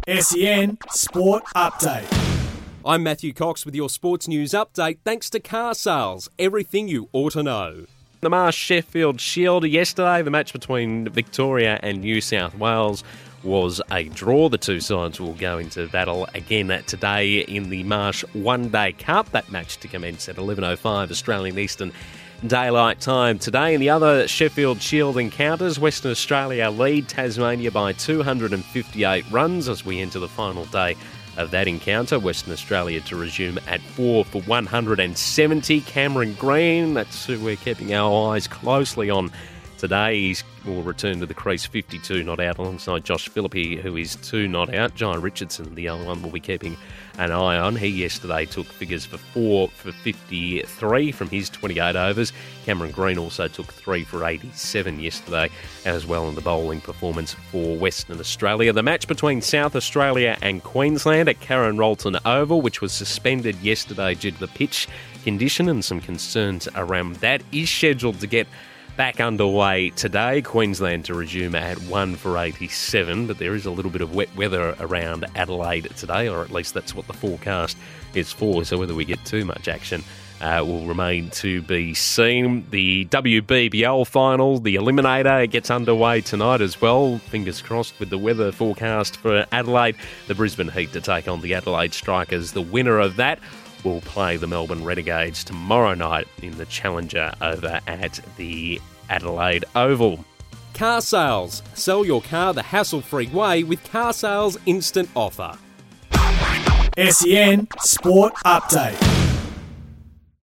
SEN Sport Update. I'm Matthew Cox with your sports news update thanks to Car Sales, everything you ought to know. The Marsh Sheffield Shield yesterday, the match between Victoria and New South Wales was a draw. The two sides will go into battle again today in the Marsh One Day Cup. That match to commence at 11:05 Australian Eastern Daylight Time today. In the other Sheffield Shield encounters, Western Australia lead Tasmania by 258 runs as we enter the final day of that encounter. Western Australia to resume at 4 for 170. Cameron Green, that's who we're keeping our eyes closely on today. He will return to the crease 52 not out alongside Josh Philippi, who is 2 not out. Jai Richardson, the other one, will be keeping an eye on. He yesterday took figures for 4 for 53 from his 28 overs. Cameron Green also took 3 for 87 yesterday, as well in the bowling performance for Western Australia. The match between South Australia and Queensland at Karen Rolton Oval, which was suspended yesterday due to the pitch condition and some concerns around that, is scheduled to get back underway today. Queensland to resume at 1 for 87, but there is a little bit of wet weather around Adelaide today, or at least that's what the forecast is for, so whether we get too much action will remain to be seen. The WBBL final, the Eliminator, gets underway tonight as well. Fingers crossed with the weather forecast for Adelaide. The Brisbane Heat to take on the Adelaide Strikers. The winner of that will play the Melbourne Renegades tomorrow night in the Challenger over at the Adelaide Oval. Car Sales. Sell your car the hassle-free way with Car Sales Instant Offer. SEN Sport Update.